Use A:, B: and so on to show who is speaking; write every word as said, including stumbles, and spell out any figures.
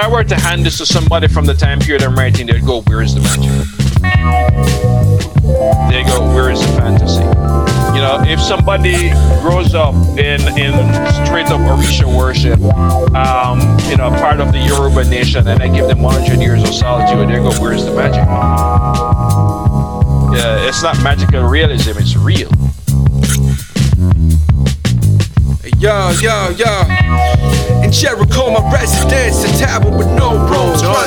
A: I were to hand this to somebody from the time period I'm writing, they'd go, where is the magic? They go, where is the fantasy? You know, if somebody grows up in in straight up Orisha worship, um, you know, part of the Yoruba nation, and I give them one hundred years of solitude, they go, where is the magic? Yeah, it's not magical realism, it's real.
B: Yo, yo, yo. In Jericho, my residence, a tavern with no roads.